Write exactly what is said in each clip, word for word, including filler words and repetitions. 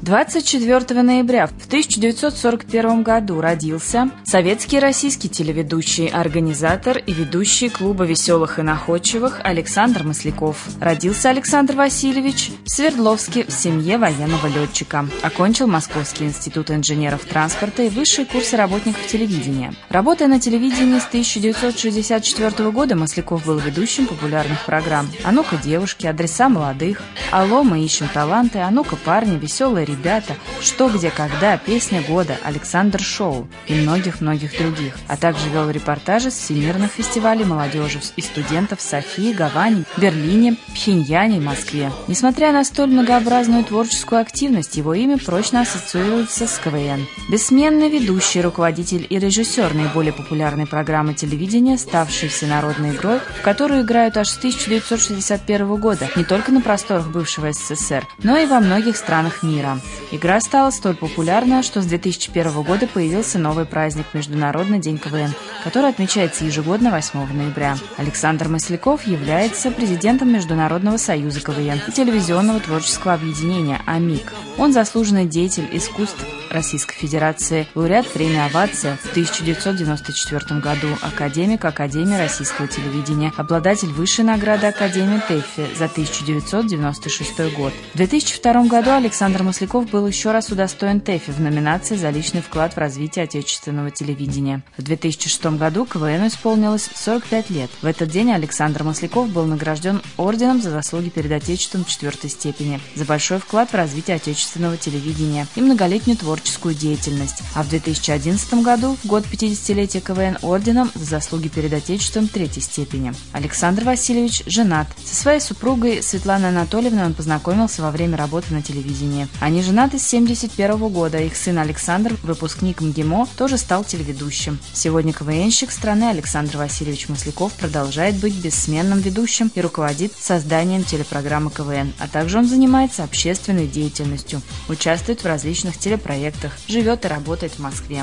двадцать четвёртого ноября в тысяча девятьсот сорок первом году родился советский и российский телеведущий, организатор и ведущий клуба веселых и находчивых Александр Масляков. Родился Александр Васильевич в Свердловске в семье военного летчика. Окончил Московский институт инженеров транспорта и высшие курсы работников телевидения. Работая на телевидении с тысяча девятьсот шестьдесят четвёртого года, Масляков был ведущим популярных программ «А ну-ка, девушки», «Адреса молодых», «Алло, мы ищем таланты», «А ну-ка, парни», «Веселые ребята», «Что, где, когда», «Песня года», «Александр Шоу» и многих-многих других, а также вел репортажи с всемирных фестивалей молодежи и студентов в Софии, Гаване, Берлине, Пхеньяне и Москве. Несмотря на столь многообразную творческую активность, его имя прочно ассоциируется с КВН. Бессменный ведущий, руководитель и режиссер наиболее популярной программы телевидения, ставшей всенародной игрой, в которую играют аж с тысяча девятьсот шестьдесят первого года не только на просторах бывшего СССР, но и во многих странах мира. Игра стала столь популярна, что с две тысячи первого года появился новый праздник – Международный день КВН, который отмечается ежегодно восьмого ноября. Александр Масляков является президентом Международного союза КВН и телевизионного творческого объединения «АМИК». Он заслуженный деятель искусств Российской Федерации, лауреат премии «Овация» в тысяча девятьсот девяносто четвёртом году, академик Академии российского телевидения, обладатель высшей награды Академии ТЭФИ за тысяча девятьсот девяносто шестой год. В две тысячи втором году Александр Масляков был еще раз удостоен ТЭФИ в номинации за личный вклад в развитие отечественного телевидения. В две тысячи шестом году КВНу исполнилось сорок пять лет. В этот день Александр Масляков был награжден орденом за заслуги перед Отечеством четвертой степени, за большой вклад в развитие отечественного телевидения и многолетнюю творческую деятельность, а в две тысячи одиннадцатом году, в год пятидесятилетия КВН, орденом за заслуги перед Отечеством третьей степени. Александр Васильевич женат. Со своей супругой Светланой Анатольевной он познакомился во время работы на телевидении. Они женаты с семьдесят первого года. Их сын Александр, выпускник МГИМО, тоже стал телеведущим. Сегодня КВНщик страны Александр Васильевич Масляков продолжает быть бессменным ведущим и руководит созданием телепрограммы КВН, а также он занимается общественной деятельностью, участвует в различных телепроектах, живет и работает в Москве.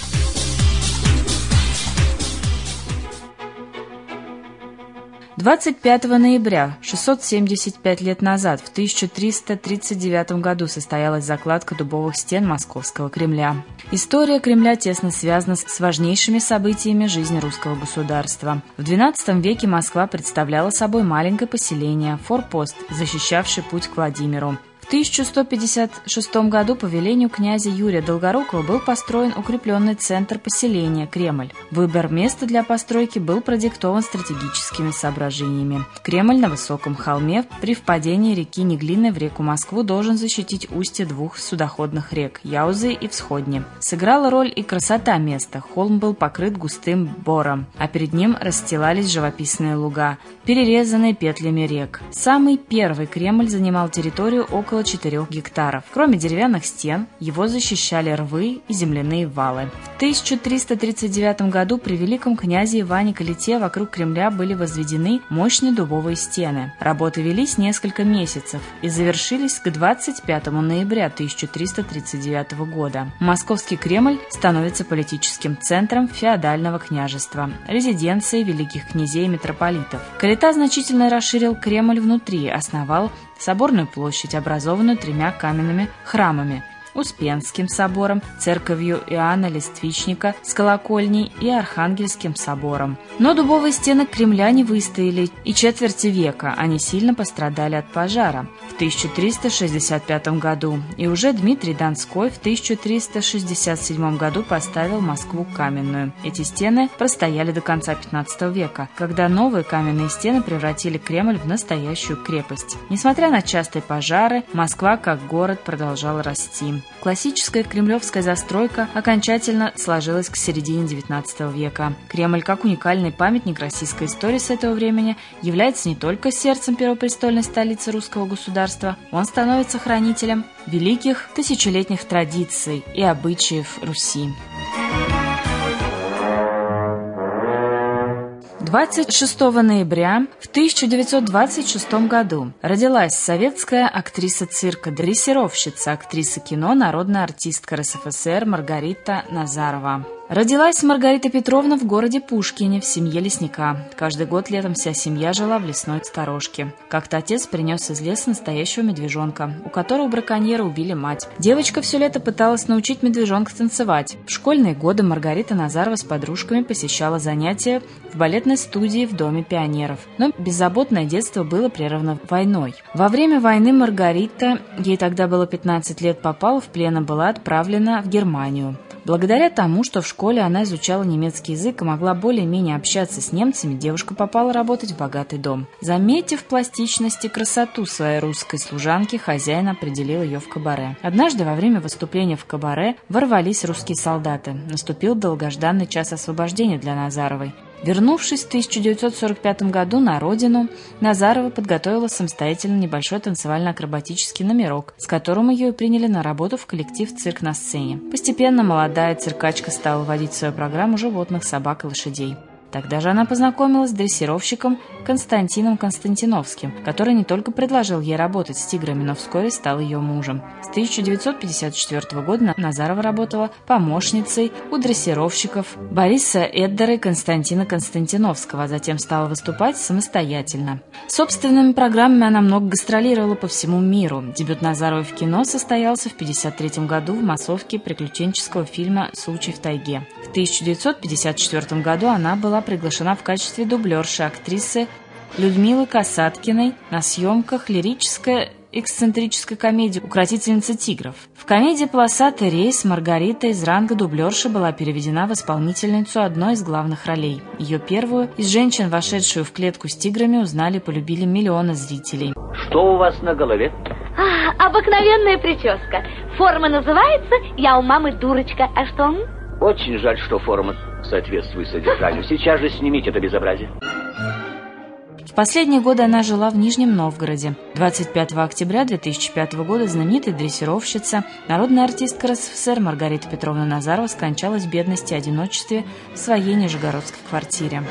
двадцать пятого ноября, шестьсот семьдесят пять лет назад, в тысяча триста тридцать девятом году, состоялась закладка дубовых стен Московского Кремля. История Кремля тесно связана с важнейшими событиями жизни русского государства. В двенадцатом веке Москва представляла собой маленькое поселение, форпост, защищавший путь к Владимиру. В тысяча сто пятьдесят шестом году по велению князя Юрия Долгорукова был построен укрепленный центр поселения Кремль. Выбор места для постройки был продиктован стратегическими соображениями. Кремль на высоком холме при впадении реки Неглинной в реку Москву должен защитить устье двух судоходных рек – Яузы и Всходни. Сыграла роль и красота места. Холм был покрыт густым бором, а перед ним расстилались живописные луга, перерезанные петлями рек. Самый первый Кремль занимал территорию около четырёх гектаров. Кроме деревянных стен, его защищали рвы и земляные валы. В тысяча триста тридцать девятом году при великом князе Иване Калите вокруг Кремля были возведены мощные дубовые стены. Работы велись несколько месяцев и завершились к двадцать пятому ноября тысяча триста тридцать девятого года. Московский Кремль становится политическим центром феодального княжества, резиденцией великих князей и митрополитов. Калита значительно расширил Кремль внутри, основал Соборную площадь, образованную тремя каменными храмами – Успенским собором, церковью Иоанна Листвичника с колокольней и Архангельским собором. Но дубовые стены Кремля не выстояли и четверти века, они сильно пострадали от пожара в тысяча триста шестьдесят пятом году, и уже Дмитрий Донской в тысяча триста шестьдесят седьмом году поставил Москву каменную. Эти стены простояли до конца пятнадцатого века, когда новые каменные стены превратили Кремль в настоящую крепость. Несмотря на частые пожары, Москва как город продолжала расти. Классическая кремлевская застройка окончательно сложилась к середине девятнадцатого века. Кремль, как уникальный памятник российской истории с этого времени, является не только сердцем первопрестольной столицы русского государства, он становится хранителем великих тысячелетних традиций и обычаев Руси. двадцать шестого ноября в тысяча девятьсот двадцать шестом году родилась советская актриса цирка, дрессировщица, актриса кино, народная артистка РСФСР Маргарита Назарова. Родилась Маргарита Петровна в городе Пушкине в семье лесника. Каждый год летом вся семья жила в лесной сторожке. Как-то отец принес из леса настоящего медвежонка, у которого браконьеры убили мать. Девочка все лето пыталась научить медвежонка танцевать. В школьные годы Маргарита Назарова с подружками посещала занятия в балетной студии в Доме пионеров. Но беззаботное детство было прервано войной. Во время войны Маргарита, ей тогда было пятнадцать лет, попала в плен и была отправлена в Германию. Благодаря тому, что в школе она изучала немецкий язык и могла более-менее общаться с немцами, девушка попала работать в богатый дом. Заметив пластичность и красоту своей русской служанки, хозяин определил ее в кабаре. Однажды во время выступления в кабаре ворвались русские солдаты. Наступил долгожданный час освобождения для Назаровой. Вернувшись в тысяча девятьсот сорок пятом году на родину, Назарова подготовила самостоятельно небольшой танцевально-акробатический номерок, с которым ее и приняли на работу в коллектив «Цирк на сцене». Постепенно молодая циркачка стала вводить в свою программу животных, собак и лошадей. Тогда же она познакомилась с дрессировщиком Константином Константиновским, который не только предложил ей работать с тиграми, но вскоре стал ее мужем. С тысяча девятьсот пятьдесят четвёртого года Назарова работала помощницей у дрессировщиков Бориса Эддера и Константина Константиновского, а затем стала выступать самостоятельно. Собственными программами она много гастролировала по всему миру. Дебют Назаровой в кино состоялся в тысяча девятьсот пятьдесят третьем году в массовке приключенческого фильма «Случай в тайге». В тысяча девятьсот пятьдесят четвёртом году она была приглашена в качестве дублерши актрисы Людмилы Касаткиной на съемках лирической эксцентрической комедии «Укротительница тигров». В комедии «Полосатый рейс» Маргарита из ранга дублерши была переведена в исполнительницу одной из главных ролей. Ее первую из женщин, вошедшую в клетку с тиграми, узнали и полюбили миллионы зрителей. Что у вас на голове? А, обыкновенная прическа. Форма называется «Я у мамы дурочка». А что? Очень жаль, что форма соответствует содержанию. Сейчас же снимите это безобразие. В последние годы она жила в Нижнем Новгороде. двадцать пятого октября две тысячи пятого года знаменитая дрессировщица, народная артистка эр эс эф эс эр Маргарита Петровна Назарова скончалась в бедности и одиночестве в своей нижегородской квартире.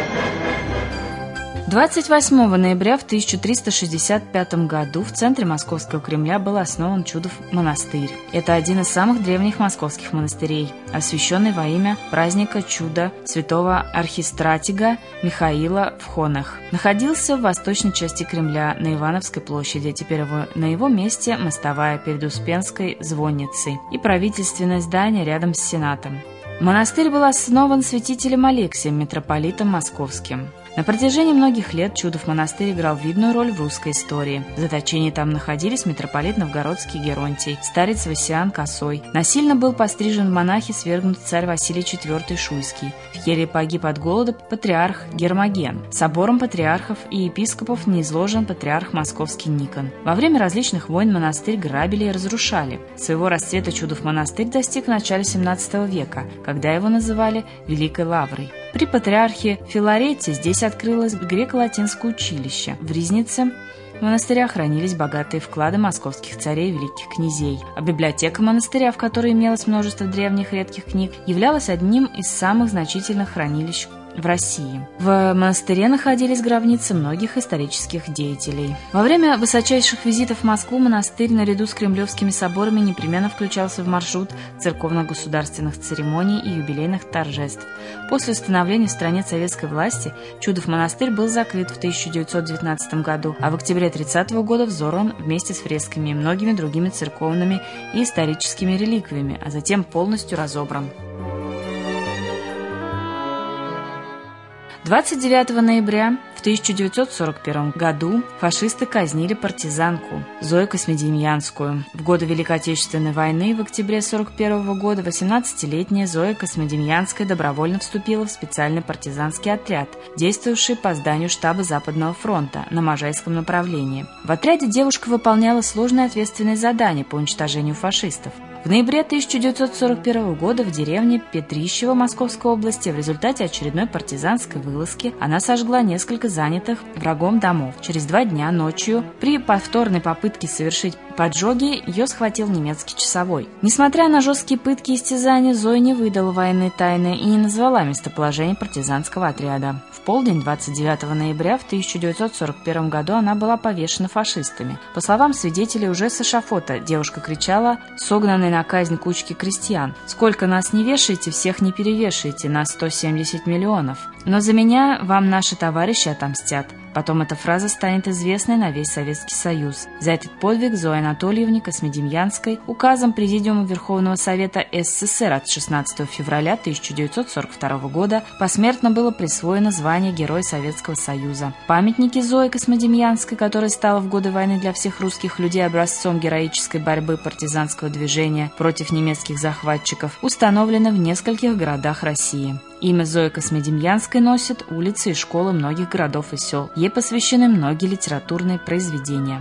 двадцать восьмого ноября в тысяча триста шестьдесят пятом году в центре Московского Кремля был основан Чудов монастырь. Это один из самых древних московских монастырей, освященный во имя праздника чуда святого архистратига Михаила в Хонах. Находился в восточной части Кремля на Ивановской площади, теперь его, на его месте мостовая перед Успенской звонницей и правительственное здание рядом с Сенатом. Монастырь был основан святителем Алексием, митрополитом московским. На протяжении многих лет Чудов монастырь играл видную роль в русской истории. В заточении там находились митрополит Новгородский Геронтий, старец Васиан Косой. Насильно был пострижен в монахи свергнут царь Василий четвёртый Шуйский. В Келье погиб от голода патриарх Гермоген. Собором патриархов и епископов ниизложен патриарх Московский Никон. Во время различных войн монастырь грабили и разрушали. Своего расцвета Чудов монастырь достиг в начале семнадцатого века, когда его называли Великой Лаврой. При патриархе Филарете здесь открылось греко-латинское училище. В Ризнице в монастыря хранились богатые вклады московских царей и великих князей, а библиотека монастыря, в которой имелось множество древних редких книг, являлась одним из самых значительных хранилищ в России. В монастыре находились гробницы многих исторических деятелей. Во время высочайших визитов в Москву монастырь наряду с кремлевскими соборами непременно включался в маршрут церковно-государственных церемоний и юбилейных торжеств. После установления в стране советской власти Чудов монастырь был закрыт в тысяча девятьсот девятнадцатом году, а в октябре тридцатого года взорван вместе с фресками и многими другими церковными и историческими реликвиями, а затем полностью разобран. двадцать девятого ноября в тысяча девятьсот сорок первом году фашисты казнили партизанку Зою Космодемьянскую. В годы Великой Отечественной войны в октябре сорок первого года восемнадцатилетняя Зоя Космодемьянская добровольно вступила в специальный партизанский отряд, действовавший по зданию штаба Западного фронта на Можайском направлении. В отряде девушка выполняла сложные ответственные задания по уничтожению фашистов. В ноябре тысяча девятьсот сорок первого года в деревне Петрищево Московской области в результате очередной партизанской вылазки она сожгла несколько занятых врагом домов. Через два дня ночью при повторной попытке совершить поджоги ее схватил немецкий часовой. Несмотря на жесткие пытки и истязания, Зоя не выдала военной тайны и не назвала местоположение партизанского отряда. В полдень двадцать девятого ноября в тысяча девятьсот сорок первом году она была повешена фашистами. По словам свидетелей, уже с эшафота девушка кричала: «Согнанные на казнь кучки крестьян. Сколько нас не вешаете, всех не перевешаете на сто семьдесят миллионов. Но за меня вам наши товарищи отомстят. Потом эта фраза станет известной на весь Советский Союз. За этот подвиг Зое Анатольевне Космодемьянской указом Президиума Верховного Совета СССР от шестнадцатого февраля тысяча девятьсот сорок второго года посмертно было присвоено звание Героя Советского Союза. Памятники Зои Космодемьянской, которая стала в годы войны для всех русских людей образцом героической борьбы партизанского движения против немецких захватчиков, установлены в нескольких городах России. Имя Зои Космодемьянской носят улицы и школы многих городов и сел. Ей посвящены многие литературные произведения.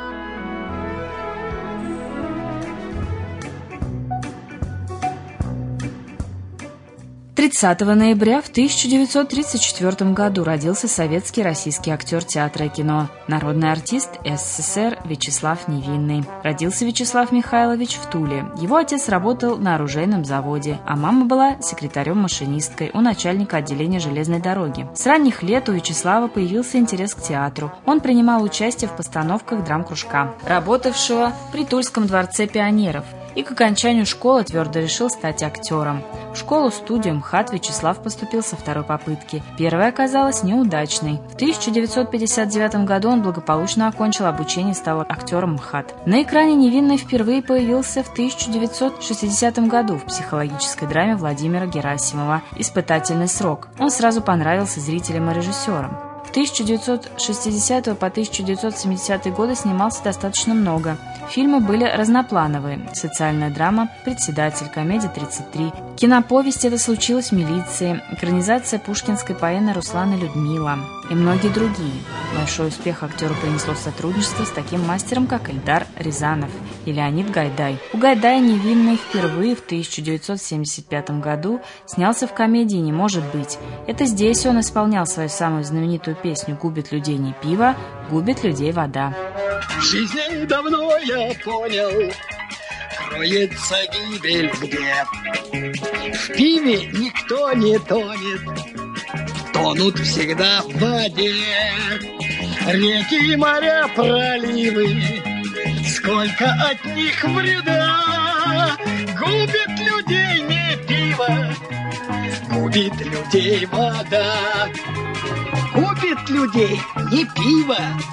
тридцатого ноября в тысяча девятьсот тридцать четвёртом году родился советский российский актер театра и кино, народный артист СССР Вячеслав Невинный. Родился Вячеслав Михайлович в Туле. Его отец работал на оружейном заводе, а мама была секретарем-машинисткой у начальника отделения железной дороги. С ранних лет у Вячеслава появился интерес к театру. Он принимал участие в постановках драм-кружка, работавшего при Тульском дворце пионеров. И к окончанию школы твердо решил стать актером. В школу-студию МХАТ Вячеслав поступил со второй попытки. Первая оказалась неудачной. В тысяча девятьсот пятьдесят девятом году он благополучно окончил обучение и стал актером МХАТ. На экране Невинный впервые появился в тысяча девятьсот шестидесятом году в психологической драме Владимира Герасимова «Испытательный срок». Он сразу понравился зрителям и режиссерам. С тысяча девятьсот шестидесятого по тысяча девятьсот семидесятые годы снимался достаточно много. Фильмы были разноплановые. Социальная драма «Председатель», комедия «тридцать три», киноповесть «Это случилось в милиции», экранизация пушкинской поэмы Руслан и Людмила и многие другие. Большой успех актеру принесло сотрудничество с таким мастером, как Эльдар Рязанов и Леонид Гайдай. У Гайдая Невинный впервые в тысяча девятьсот семьдесят пятом году снялся в комедии «Не может быть». Это здесь он исполнял свою самую знаменитую песню «Губит людей не пиво, губит людей вода». В жизни давно я понял, кроется гибель где. В пиве никто не тонет, тонут всегда в воде. Реки, моря, проливы, сколько от них вреда. Губит людей не пиво, губит людей вода. Губит людей не пиво,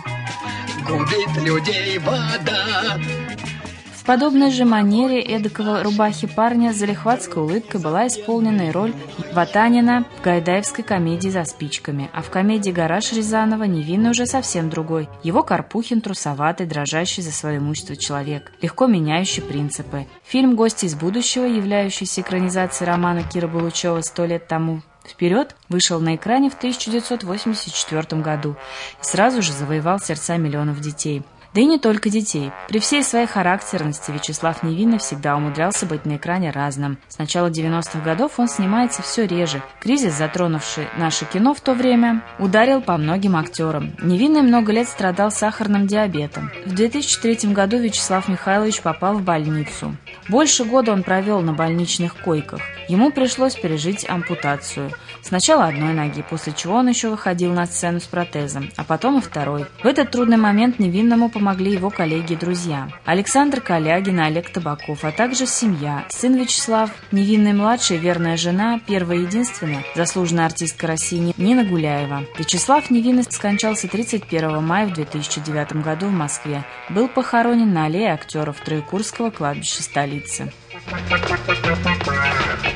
губит людей вода. В подобной же манере эдакого рубахи парня с залихватской улыбкой была исполнена и роль Ватанина в гайдаевской комедии «За спичками», а в комедии «Гараж» Рязанова Невинный уже совсем другой. Его Карпухин трусоватый, дрожащий за свое имущество человек, легко меняющий принципы. Фильм «Гости из будущего», являющийся экранизацией романа Кира Булычева «Сто лет тому вперед», вышел на экране в тысяча девятьсот восемьдесят четвёртом году и сразу же завоевал сердца миллионов детей. Да и не только детей. При всей своей характерности Вячеслав Невинный всегда умудрялся быть на экране разным. С начала девяностых годов он снимается все реже. Кризис, затронувший наше кино в то время, ударил по многим актерам. Невинный много лет страдал сахарным диабетом. В две тысячи третьем году Вячеслав Михайлович попал в больницу. Больше года он провел на больничных койках. Ему пришлось пережить ампутацию. Сначала одной ноги, после чего он еще выходил на сцену с протезом, а потом и второй. В этот трудный момент Невинному помогли его коллеги и друзья. Александр Калягин и Олег Табаков, а также семья. Сын Вячеслав, Невинный-младший, верная жена, первая и единственная заслуженная артистка России Нина Гуляева. Вячеслав Невинный скончался тридцать первого мая в две тысячи девятом году в Москве. Был похоронен на аллее актеров Троекурского кладбища столицы.